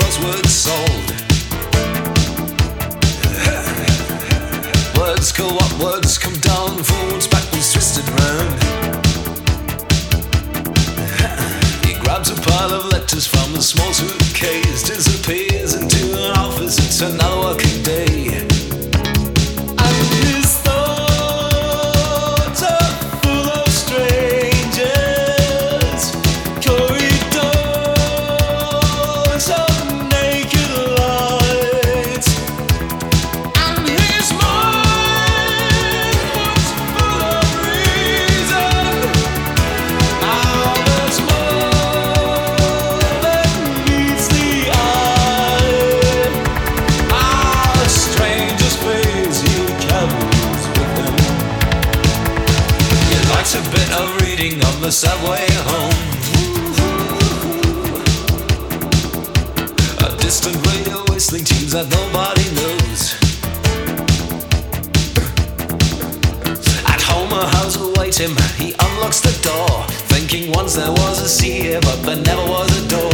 crossword solved. Words go up, words come down, forwards, backwards, twisted round. He grabs a pile of letters from a small suitcase, disappears into an office, it's another working day. And his thoughts are full of strangers, corridors of naked lights. And his mind was full of reason. Now there's more than meets the eye. A stranger's face he carries with him. He likes a bit of reading on the subway home. A distant radio whistling tunes that nobody knows. At home a house awaits him, he unlocks the door, thinking once there was a sea here, but there never was a door.